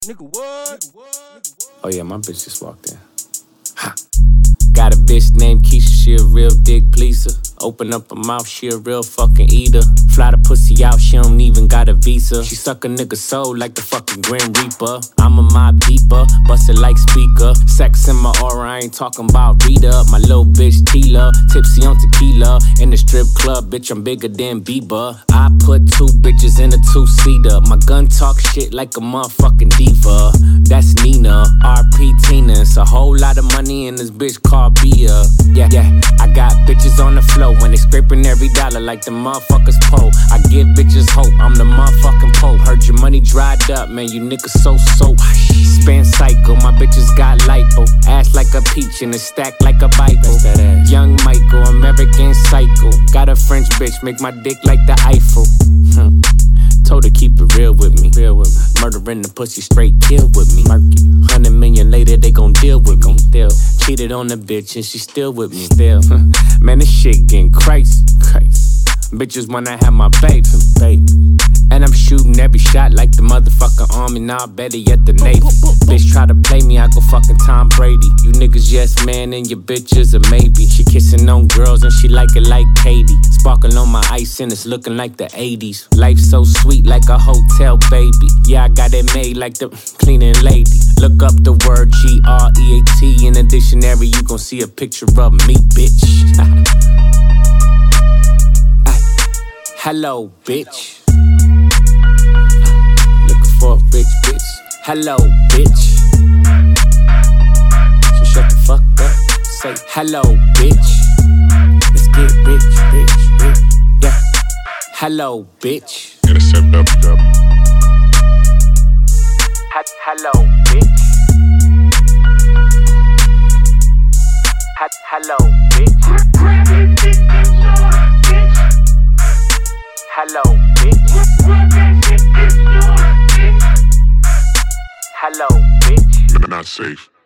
Nigga, what? Oh yeah, my bitch just walked in. Ha. Got a bitch named Keisha, she a real dick pleaser. Open up her mouth, she a real fucking eater. Fly the pussy out, she don't even got a visa. She suck a nigga soul like the fucking Grim Reaper. I'm a mob deeper, bust it like speaker. Sex in my aura, I ain't talking about Rita. My little bitch Tila, tipsy on tequila. In the strip club, bitch, I'm bigger than Bieber. I put two bitches in a two-seater. My gun talk shit like a motherfucking diva. That's Nina, RP Tina. It's a whole lot of money in this bitch called Bia. Yeah, I got bitches on the floor when they scraping every dollar like the motherfuckers pole. I give bitches hope, I'm the motherfucking Pope. Heard your money dried up, man, you niggas so Spin cycle, my bitches got lipo. Ass like a peach and a stack like a Bible. Young Michael, American Psycho. Got a French bitch, make my dick like the Eiffel. Told her keep it real with me. Murdering the pussy straight kill with me. 100 million later, they gon' deal with me. Cheated on the bitch and she still with me. Man, this shit getting crazy. Bitches wanna have my baby. And I'm shooting every shot like the motherfucking army. Nah, better yet the Navy. Bitch try to play me, I go fucking Tom Brady. You niggas yes man and your bitches a maybe. She kissing on girls and she like it like Katie. Sparkle on my ice and it's looking like the 80s. Life so sweet like a hotel baby. Yeah, I got it made like the cleaning lady. Look up the word G-R-E-A-T in the dictionary. You gon' see a picture of me, bitch. Hello, bitch. Looking for a rich bitch. Hello, bitch. So shut the fuck up. Say hello, bitch. Let's get rich. Yeah. Hello, bitch. Intercept up. Hello, bitch. Hello, bitch. Hello, bitch. Hello, bitch. Not safe.